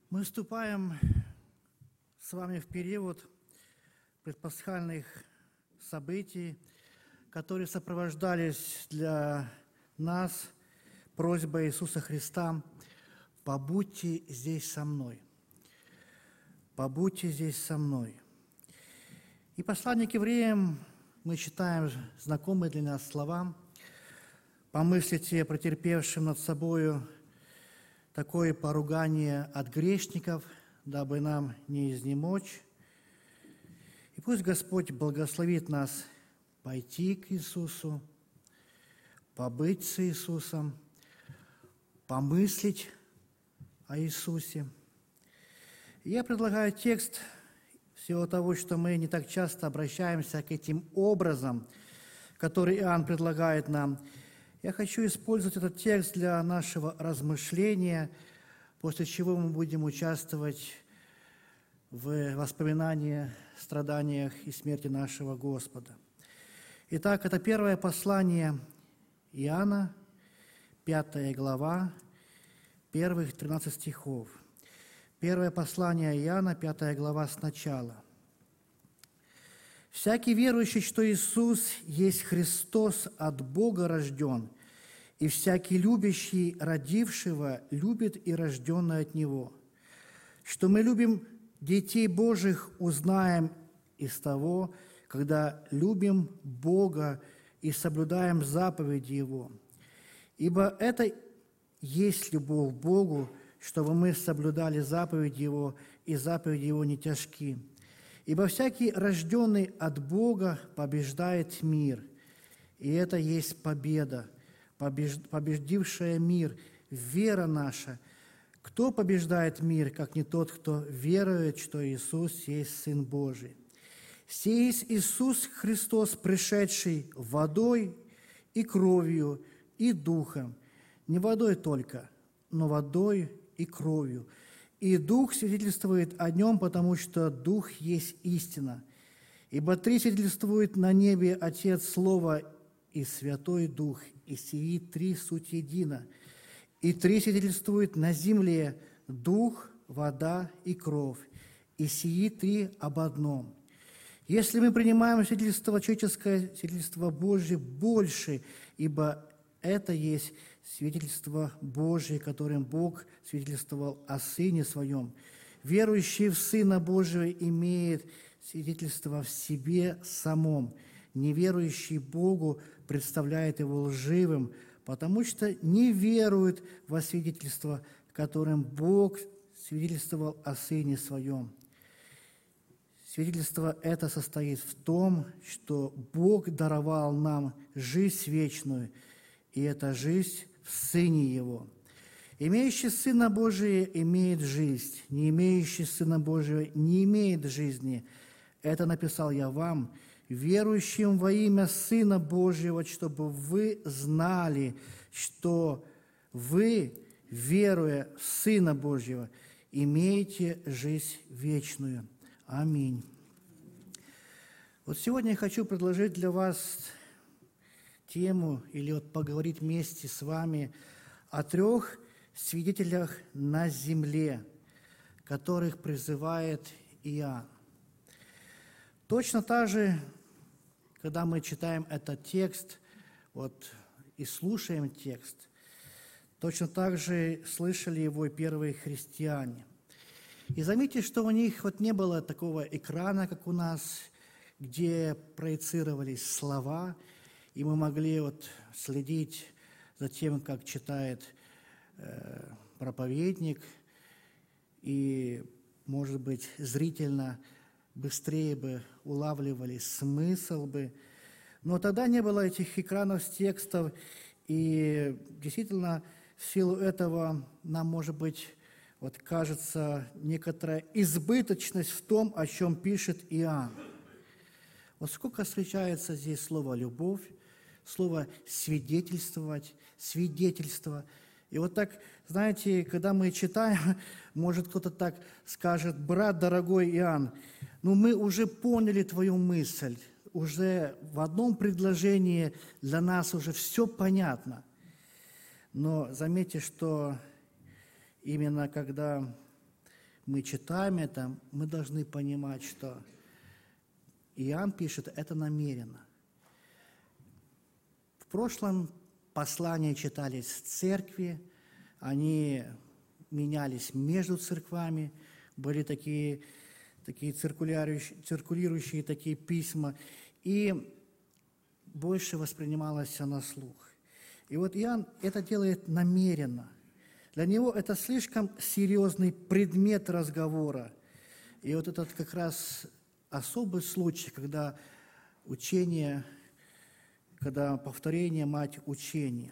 Мы вступаем с вами в период предпасхальных событий, которые сопровождались для нас просьбой Иисуса Христа: «Побудьте здесь со мной». «Побудьте здесь со мной». И послание к евреям мы читаем знакомые для нас слова: «Помыслите о претерпевшем над собою такое поругание от грешников, дабы нам не изнемочь». И пусть Господь благословит нас пойти к Иисусу, побыть с Иисусом, помыслить о Иисусе. И я предлагаю текст всего того, что мы не так часто обращаемся к этим образам, которые Иоанн предлагает нам. Я хочу использовать этот текст для нашего размышления, после чего мы будем участвовать в воспоминании, страданиях и смерти нашего Господа. Итак, это первое послание Иоанна, 5 глава, первых 13 стихов. Первое послание Иоанна, 5 глава, сначала. «Всякий верующий, что Иисус есть Христос, от Бога рожден, и всякий любящий родившего любит и рожденное от Него. Что мы любим детей Божьих, узнаем из того, когда любим Бога и соблюдаем заповеди Его. Ибо это есть любовь к Богу, чтобы мы соблюдали заповеди Его, и заповеди Его не тяжки. Ибо всякий, рожденный от Бога, побеждает мир, и это есть победа, побеждившая мир, вера наша. Кто побеждает мир, как не тот, кто верует, что Иисус есть Сын Божий? Сей есть Иисус Христос, пришедший водой и кровью и духом, не водой только, но водой и кровью. И Дух свидетельствует о Нем, потому что Дух есть истина. Ибо три свидетельствует на небе Отец, Слово и Святой Дух, и сии три суть едино. И три свидетельствует на земле Дух, вода и кровь, и сии три об одном. Если мы принимаем свидетельство человеческое, свидетельство Божие больше, ибо это есть свидетельство Божие, которым Бог свидетельствовал о Сыне Своем. Верующий в Сына Божьего имеет свидетельство в себе самом. Неверующий Богу представляет Его лживым, потому что не верует во свидетельство, которым Бог свидетельствовал о Сыне Своем. Свидетельство это состоит в том, что Бог даровал нам жизнь вечную, и эта жизнь в Сыне Его. Имеющий Сына Божия имеет жизнь, не имеющий Сына Божьего не имеет жизни. Это написал я вам, верующим во имя Сына Божьего, чтобы вы знали, что вы, веруя в Сына Божьего, имеете жизнь вечную. Аминь. Вот сегодня я хочу предложить для вас тему, или вот поговорить вместе с вами о трех свидетелях на земле, которых призывает Иоанн. Точно так же, когда мы читаем этот текст и слушаем текст, точно так же слышали его и первые христиане. И заметьте, что у них не было такого экрана, как у нас, где проецировались слова, и мы могли следить за тем, как читает проповедник, и, может быть, зрительно быстрее бы улавливали смысл бы. Но тогда не было этих экранов с текстов, и действительно в силу этого нам, может быть, кажется некоторая избыточность в том, о чем пишет Иоанн. Сколько встречается здесь слово «любовь», слово «свидетельствовать», «свидетельство». И так, знаете, когда мы читаем, может кто-то так скажет: «Брат дорогой Иоанн, мы уже поняли твою мысль, уже в одном предложении для нас уже все понятно». Но заметьте, что именно когда мы читаем это, мы должны понимать, что Иоанн пишет это намеренно. В прошлом послания читались в церкви, они менялись между церквами, были такие циркулирующие такие письма, и больше воспринималось все на слух. И вот Иоанн это делает намеренно. Для него это слишком серьезный предмет разговора. И вот этот как раз особый случай, когда учение, когда повторение – мать учения.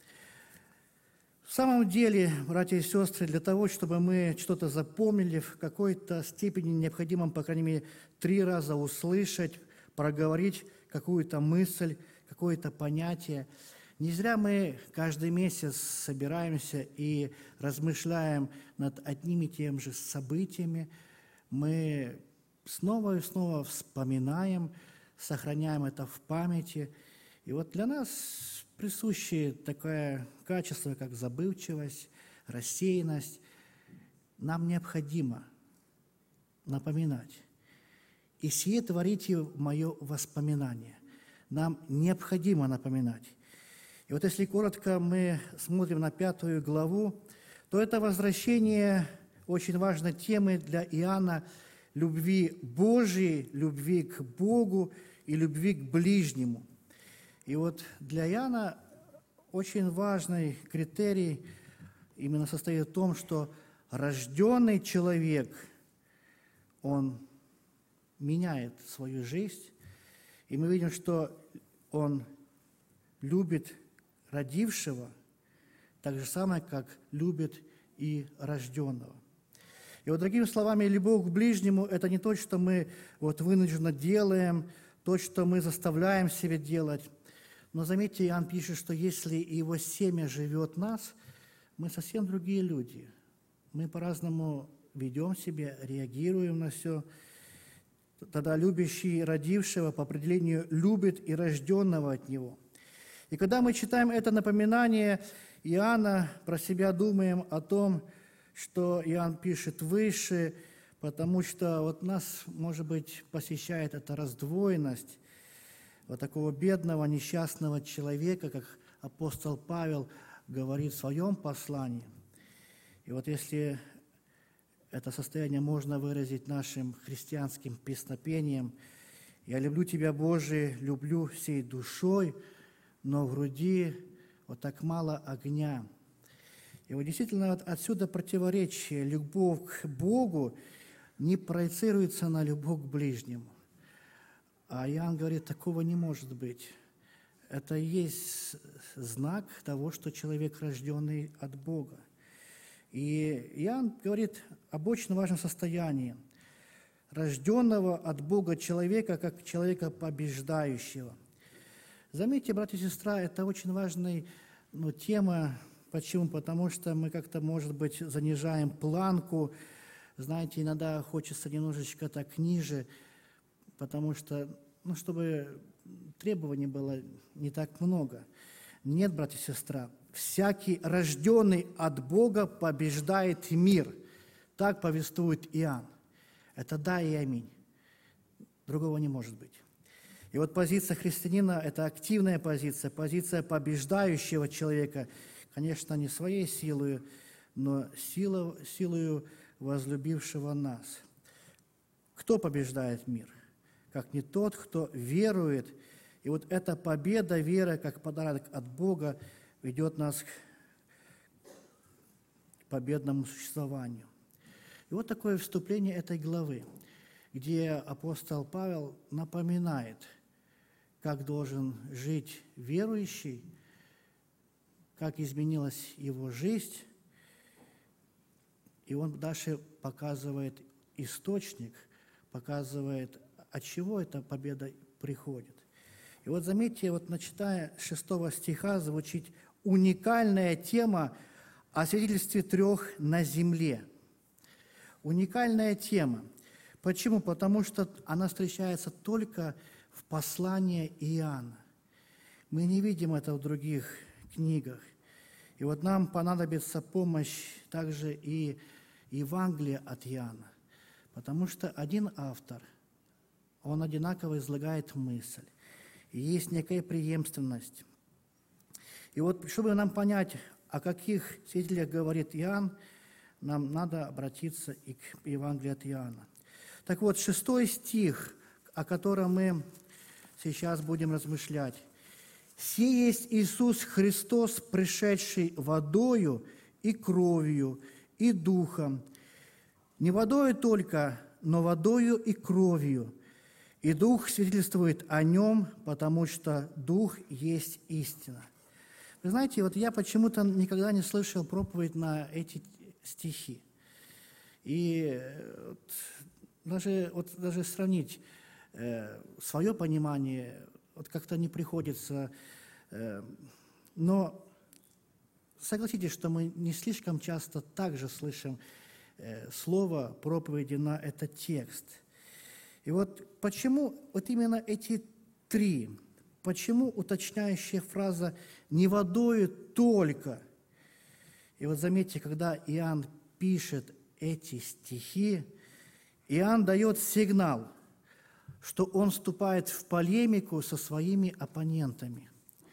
В самом деле, братья и сестры, для того, чтобы мы что-то запомнили, в какой-то степени необходимо, по крайней мере, 3 раза услышать, проговорить какую-то мысль, какое-то понятие. Не зря мы каждый месяц собираемся и размышляем над одними и теми же событиями. Мы снова и снова вспоминаем, сохраняем это в памяти. И вот для нас присуще такое качество, как забывчивость, рассеянность. Нам необходимо напоминать. «И сие творите в мое воспоминание». Нам необходимо напоминать. И вот если коротко мы смотрим на 5 главу, то это возвращение очень важной темы для Иоанна любви Божией, любви к Богу и любви к ближнему. И вот для Иоанна очень важный критерий именно состоит в том, что рожденный человек, он меняет свою жизнь, и мы видим, что он любит родившего так же самое, как любит и рожденного. И вот, другими словами, любовь к ближнему – это не то, что мы вынужденно делаем, то, что мы заставляем себя делать. Но заметьте, Иоанн пишет, что если его семя живет в нас, мы совсем другие люди. Мы по-разному ведем себя, реагируем на все. Тогда любящий родившего по определению любит и рожденного от него. И когда мы читаем это напоминание Иоанна, про себя думаем о том, что Иоанн пишет выше, потому что вот нас, может быть, посещает эта раздвоенность вот такого бедного, несчастного человека, как апостол Павел говорит в своем послании. И вот если это состояние можно выразить нашим христианским песнопением: «Я люблю Тебя, Боже, люблю всей душой, но в груди вот так мало огня». И вот действительно вот отсюда противоречие. Любовь к Богу не проецируется на любовь к ближнему. А Иоанн говорит, такого не может быть. Это и есть знак того, что человек рожденный от Бога. И Иоанн говорит об очень важном состоянии рожденного от Бога человека, как человека побеждающего. Заметьте, братья и сестры, это очень важная тема. Почему? Потому что мы как-то, может быть, занижаем планку. Знаете, иногда хочется немножечко так ниже, потому что, чтобы требований было не так много. Нет, братья и сестры, всякий рожденный от Бога побеждает мир. Так повествует Иоанн. Это да и аминь. Другого не может быть. И вот позиция христианина – это активная позиция побеждающего человека, конечно, не своей силой, но силою возлюбившего нас. Кто побеждает мир? Как не тот, кто верует. И вот эта победа, вера, как подарок от Бога, ведет нас к победному существованию. И вот такое вступление этой главы, где апостол Павел напоминает, как должен жить верующий, как изменилась его жизнь, и он дальше показывает источник, показывает, от чего эта победа приходит. И вот заметьте, начиная с 6 стиха звучит уникальная тема о свидетельстве 3 на земле. Уникальная тема. Почему? Потому что она встречается только в послании Иоанна. Мы не видим это в других книгах. И вот нам понадобится помощь также и Евангелие от Иоанна, потому что один автор, он одинаково излагает мысль, и есть некая преемственность. И вот, чтобы нам понять, о каких свидетелях говорит Иоанн, нам надо обратиться и к Евангелию от Иоанна. Так вот, 6 стих, о котором мы сейчас будем размышлять. «Сей есть Иисус Христос, пришедший водою и кровью и духом, не водою только, но водою и кровью. И Дух свидетельствует о Нем, потому что Дух есть истина». Вы знаете, вот я почему-то никогда не слышал проповедь на эти стихи. И даже сравнить свое понимание как-то не приходится. Но согласитесь, что мы не слишком часто также слышим слово проповеди на этот текст. И вот почему вот именно эти три, почему уточняющая фраза «не водою только». И вот заметьте, когда Иоанн пишет эти стихи, Иоанн дает сигнал, что он вступает в полемику со своими оппонентами.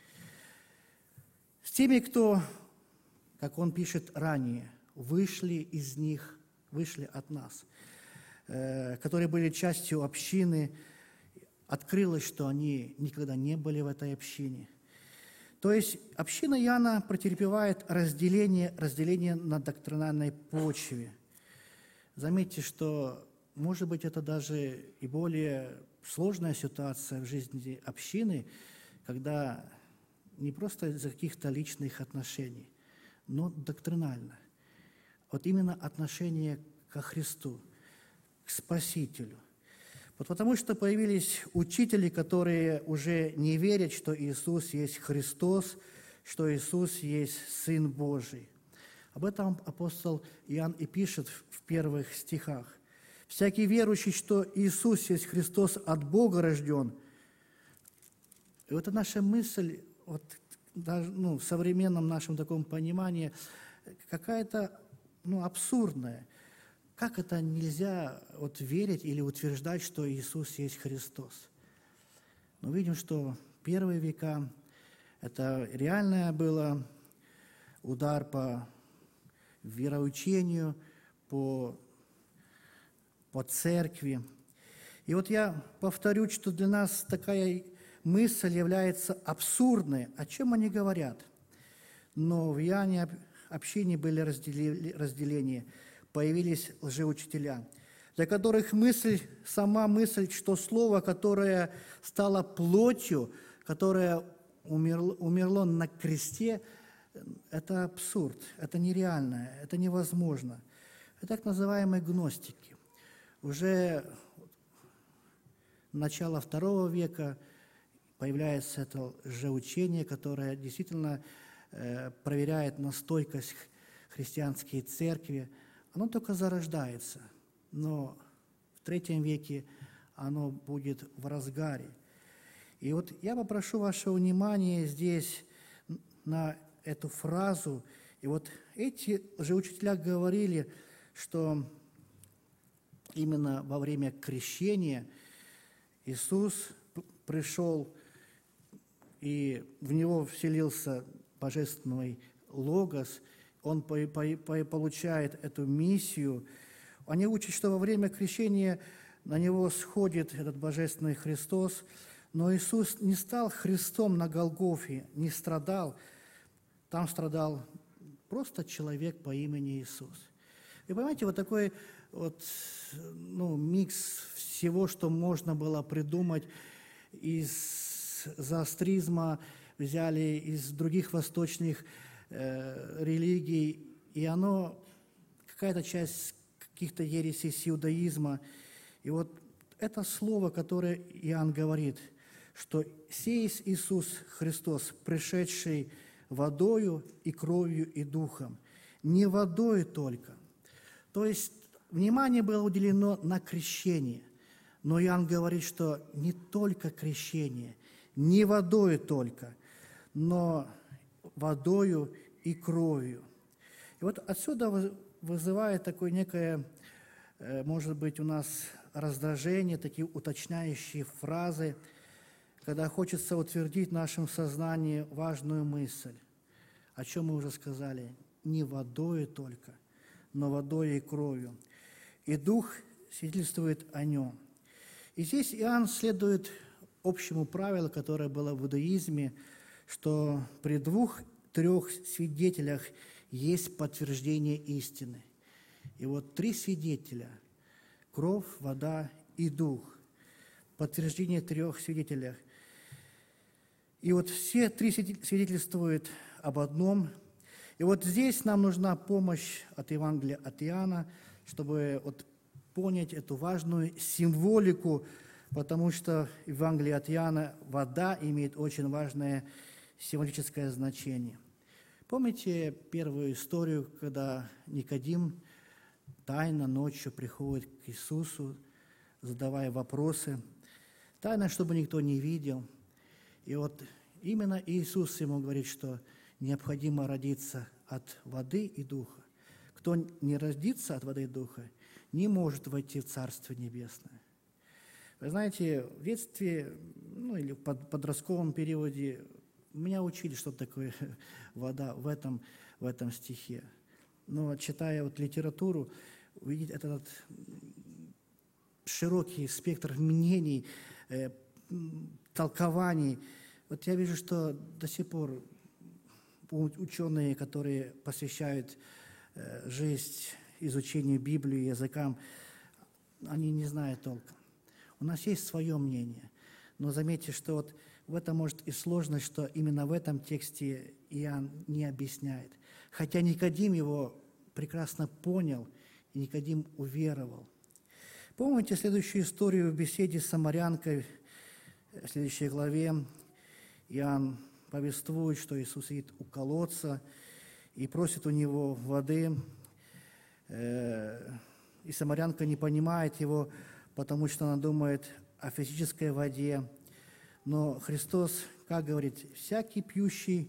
С теми, кто, как он пишет ранее, вышли от нас, которые были частью общины, открылось, что они никогда не были в этой общине. То есть община Иоанна претерпевает разделение на доктринальной почве. Заметьте, что, может быть, это даже и более сложная ситуация в жизни общины, когда не просто из-за каких-то личных отношений, но доктринально. Вот именно отношение ко Христу, к Спасителю. Вот потому что появились учители, которые уже не верят, что Иисус есть Христос, что Иисус есть Сын Божий. Об этом апостол Иоанн и пишет в первых стихах. «Всякий верующий, что Иисус есть Христос, от Бога рожден». И вот это наша мысль, вот, даже, в современном нашем таком понимании, какая-то абсурдная. Как это нельзя верить или утверждать, что Иисус есть Христос? Мы видим, что первые века это реальное было удар по вероучению, по церкви. И вот я повторю, что для нас такая мысль является абсурдной. О чем они говорят? Но в Иоанне общине были разделения. Появились лжеучителя, для которых сама мысль, что слово, которое стало плотью, которое умерло на кресте, это абсурд, это нереально, это невозможно. Это так называемые гностики. Уже начало II века появляется это лжеучение, которое действительно проверяет на стойкость христианские церкви. Оно только зарождается, но в III веке оно будет в разгаре. И вот я попрошу ваше внимание здесь на эту фразу. И вот эти лжеучителя говорили, что именно во время крещения Иисус пришел, и в Него вселился Божественный Логос, Он получает эту миссию. Они учат, что во время крещения на Него сходит этот Божественный Христос, но Иисус не стал Христом на Голгофе, не страдал. Там страдал просто человек по имени Иисус. И понимаете, вот такой микс всего, что можно было придумать из зороастризма, взяли из других восточных религий, и оно, какая-то часть каких-то ересей с иудаизма. И вот это слово, которое Иоанн говорит, что «сей есть Иисус Христос, пришедший водою и кровью и духом». Не водой только. То есть внимание было уделено на крещение. Но Иоанн говорит, что не только крещение, не водою только, но водою и кровью. И вот отсюда вызывает такое некое, может быть, у нас раздражение, такие уточняющие фразы, когда хочется утвердить в нашем сознании важную мысль, о чем мы уже сказали, не водой только, но водой и кровью. И Дух свидетельствует о нем. И здесь Иоанн следует общему правилу, которое было в иудаизме, что при 2-3 свидетелях есть подтверждение истины. И вот 3 свидетеля – кровь, вода и дух. Подтверждение 3 свидетелях. И вот все 3 свидетельствуют об одном. И вот здесь нам нужна помощь от Евангелия от Иоанна, чтобы вот понять эту важную символику, потому что в Евангелии от Иоанна вода имеет очень важное символическое значение. Помните первую историю, когда Никодим тайно ночью приходит к Иисусу, задавая вопросы, тайно, чтобы никто не видел. И вот именно Иисус ему говорит, что необходимо родиться от воды и духа. Кто не родится от воды и духа, не может войти в Царство Небесное. Вы знаете, в детстве, или в подростковом периоде меня учили, что такое вода в этом стихе. Но читая вот литературу, увидеть этот широкий спектр мнений, толкований, вот я вижу, что до сих пор ученые, которые посвящают жизнь изучению Библии, языкам, они не знают толком. У нас есть свое мнение, но заметьте, что вот в этом может и сложность, что именно в этом тексте Иоанн не объясняет. Хотя Никодим его прекрасно понял, и Никодим уверовал. Помните следующую историю в беседе с самарянкой, в следующей главе? Иоанн повествует, что Иисус сидит у колодца и просит у него воды, и самарянка не понимает его, потому что она думает о физической воде. Но Христос, как говорит, всякий пьющий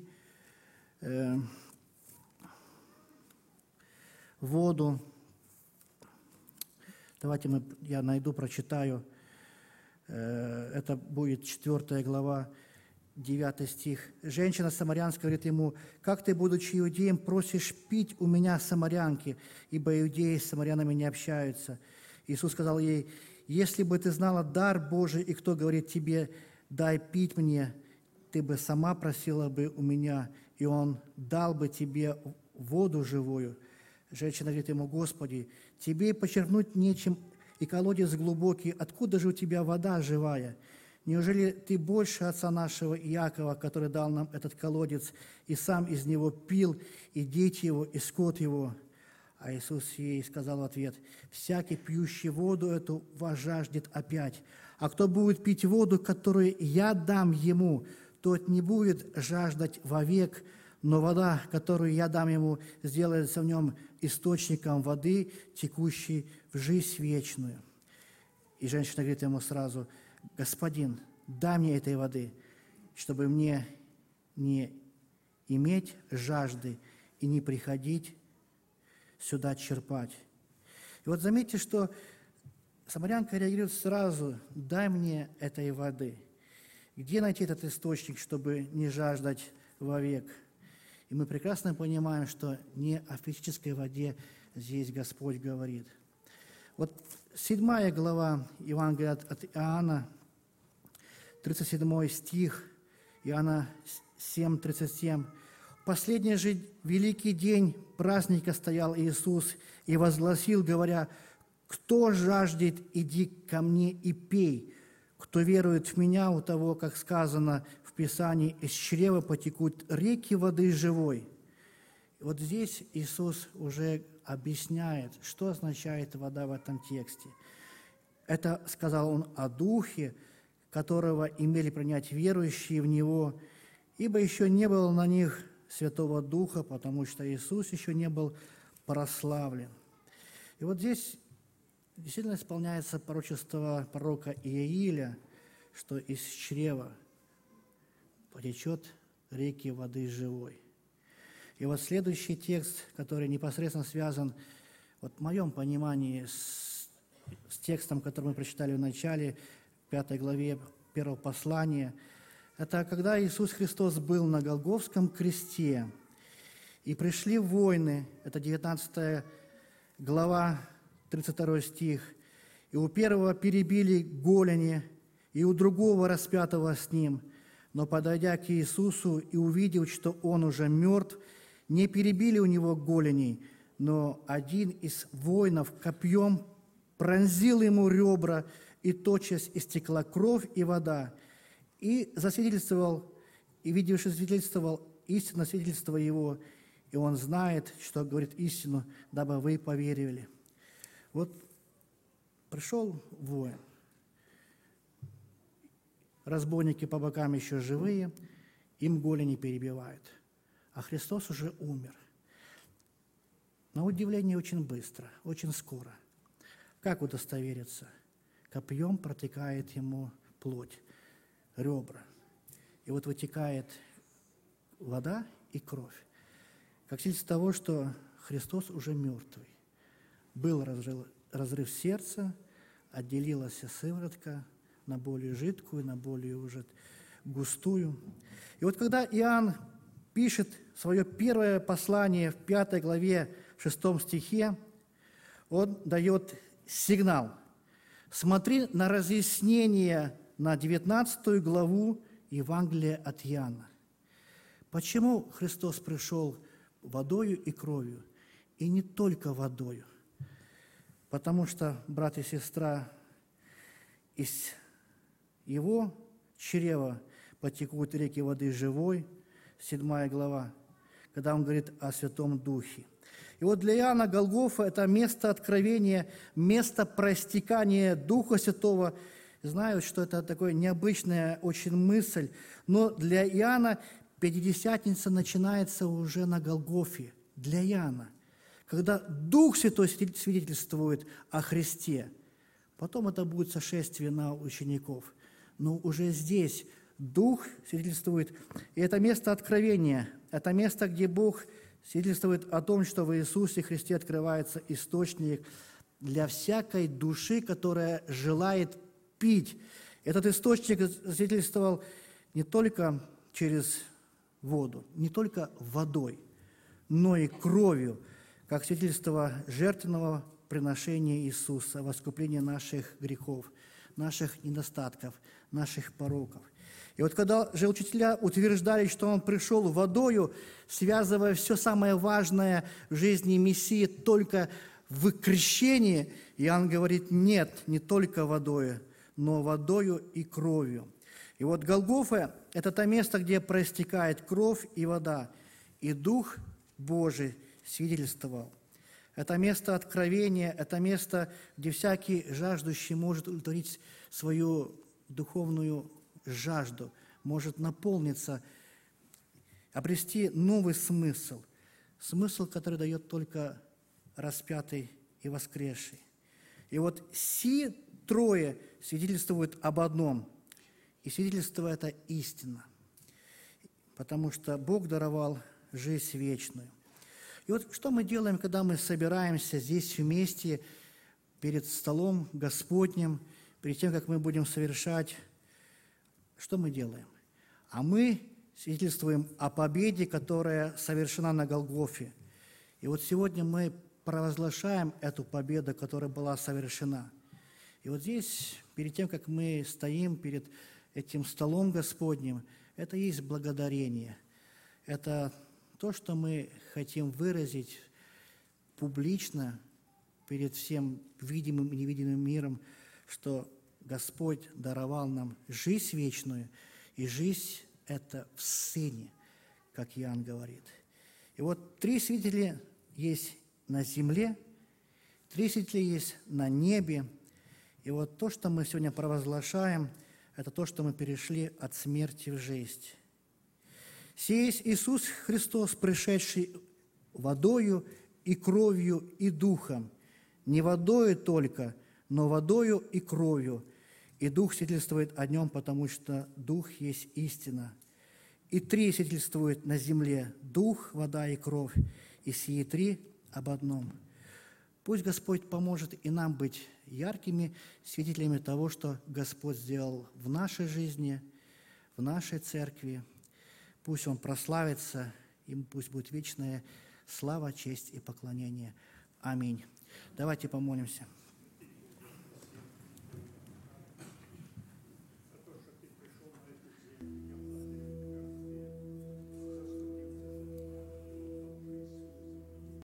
воду, давайте я найду, прочитаю, это будет 4 глава, 9 стих. Женщина самарянская говорит ему: «Как ты, будучи иудеем, просишь пить у меня самарянки, ибо иудеи с самарянами не общаются?» Иисус сказал ей: «Если бы ты знала дар Божий, и кто говорит тебе: дай пить мне, ты бы сама просила бы у меня, и Он дал бы тебе воду живую». Женщина говорит ему: «Господи, тебе почерпнуть нечем, и колодец глубокий, откуда же у тебя вода живая? Неужели ты больше отца нашего Иакова, который дал нам этот колодец, и сам из него пил, и дети его, и скот его?» А Иисус ей сказал в ответ: «Всякий, пьющий воду эту, возжаждет опять. А кто будет пить воду, которую я дам ему, тот не будет жаждать вовек, но вода, которую я дам ему, сделается в нем источником воды, текущей в жизнь вечную». И женщина говорит ему сразу: «Господин, дай мне этой воды, чтобы мне не иметь жажды и не приходить сюда черпать». И вот заметьте, что самарянка реагирует сразу: «Дай мне этой воды». Где найти этот источник, чтобы не жаждать вовек? И мы прекрасно понимаем, что не о физической воде здесь Господь говорит. Вот 7 глава Евангелия от Иоанна, 37 стих, Иоанна 7:37. «В последний же великий день праздника стоял Иисус и возгласил, говоря: кто жаждет, иди ко мне и пей. Кто верует в Меня, у того, как сказано в Писании, из чрева потекут реки воды живой». И вот здесь Иисус уже объясняет, что означает вода в этом тексте. Это сказал Он о Духе, которого имели принять верующие в Него, ибо еще не было на них Святого Духа, потому что Иисус еще не был прославлен. И вот здесь действительно исполняется пророчество пророка Иеиля, что из чрева потечет реки воды живой. И вот следующий текст, который непосредственно связан, вот в моем понимании, с текстом, который мы прочитали в начале, 5 главе 1 послания, это когда Иисус Христос был на Голгофском кресте, и пришли войны, это 19 глава, 32 стих, «И у первого перебили голени, и у другого распятого с ним, но, подойдя к Иисусу и увидев, что он уже мертв, не перебили у него голеней, но один из воинов копьем пронзил ему ребра, и тотчас истекла кровь и вода, и засвидетельствовал, и, видевший, свидетельствовал истинно свидетельство его, и он знает, что говорит истину, дабы вы поверили». Вот пришел воин, разбойники по бокам еще живые, им голени перебивают, а Христос уже умер. На удивление очень быстро, очень скоро. Как удостовериться? Копьем протыкает ему плоть, ребра, и вот вытекает вода и кровь. Как свидетельство того, что Христос уже мертвый. Был разрыв сердца, отделилась сыворотка на более жидкую, на более уже густую. И вот когда Иоанн пишет свое первое послание в 5 главе 6 стихе, он дает сигнал. Смотри на разъяснение на 19 главу Евангелия от Иоанна. Почему Христос пришел водою и кровью? И не только водою. Потому что, брат и сестра, из его чрева потекут реки воды живой, 7 глава, когда он говорит о Святом Духе. И вот для Иоанна Голгофа – это место откровения, место проистекания Духа Святого. Знаю, что это такая необычная очень мысль, но для Иоанна Пятидесятница начинается уже на Голгофе, для Иоанна, когда Дух Святой свидетельствует о Христе. Потом это будет сошествие на учеников. Но уже здесь Дух свидетельствует. И это место откровения, это место, где Бог свидетельствует о том, что в Иисусе Христе открывается источник для всякой души, которая желает пить. Этот источник свидетельствовал не только через воду, не только водой, но и кровью, как свидетельство жертвенного приношения Иисуса, во искупление наших грехов, наших недостатков, наших пороков. И вот когда же учителя утверждали, что Он пришел водою, связывая все самое важное в жизни Мессии только в крещении, Иоанн говорит: нет, не только водою, но водою и кровью. И вот Голгофа – это то место, где проистекает кровь и вода, и Дух Божий свидетельствовал. Это место откровения, это место, где всякий жаждущий может удовлетворить свою духовную жажду, может наполниться, обрести новый смысл, который дает только распятый и воскресший. И вот сии трое свидетельствуют об одном, и свидетельство это истина, потому что Бог даровал жизнь вечную. И вот что мы делаем, когда мы собираемся здесь вместе перед столом Господним, перед тем, как мы будем совершать, что мы делаем? А мы свидетельствуем о победе, которая совершена на Голгофе. И вот сегодня мы провозглашаем эту победу, которая была совершена. И вот здесь, перед тем, как мы стоим перед этим столом Господним, это и есть благодарение. Это то, что мы хотим выразить публично перед всем видимым и невидимым миром, что Господь даровал нам жизнь вечную, и жизнь это в Сыне, как Иоанн говорит. И вот 3 свидетеля есть на земле, 3 свидетеля есть на небе. И вот то, что мы сегодня провозглашаем, это то, что мы перешли от смерти в жизнь. Сей есть Иисус Христос, пришедший водою и кровью и духом, не водою только, но водою и кровью. И Дух свидетельствует о Нем, потому что Дух есть истина. И три свидетельствуют на земле: дух, вода и кровь, и сии три об одном. Пусть Господь поможет и нам быть яркими свидетелями того, что Господь сделал в нашей жизни, в нашей церкви. Пусть Он прославится, и пусть будет вечная слава, честь и поклонение. Аминь. Давайте помолимся.